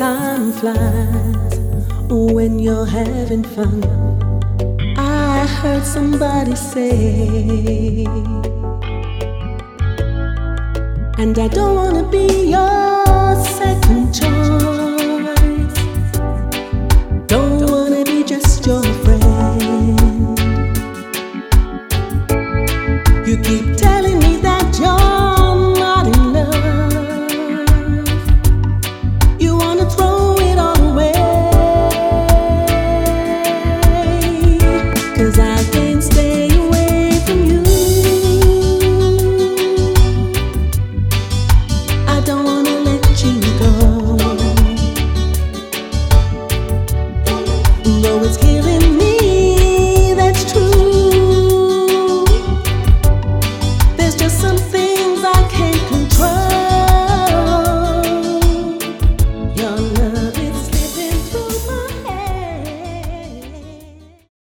time flies when you're having fun. I heard somebody say, and I don't wanna be your second choice. Don't wanna be just your friend. You keep telling me that you're not in love. You wanna throw it all away, 'cause I can't stay away from you. I don't wanna let you go, though it's killing me.